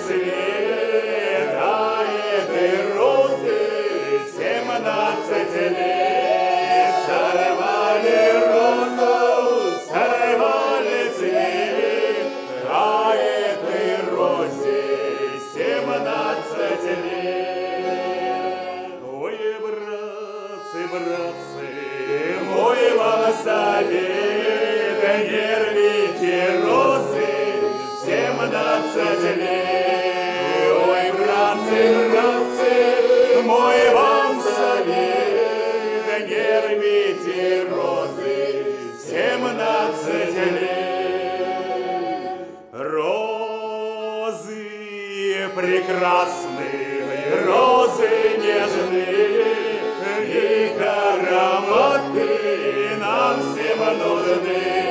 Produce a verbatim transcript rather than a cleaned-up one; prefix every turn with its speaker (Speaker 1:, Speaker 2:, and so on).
Speaker 1: цвет, а этой розы семнадцать лет. Сорвали розу, сорвали цвет, а этой розе семнадцать лет. Ой, братцы, братцы, мой вам совет, не рвите розы семнадцать лет. Ой, братцы, братцы, мой вам совет, не рвите розы семнадцать лет. Розы прекрасные, розы нежные, их ароматы нам всем нужны.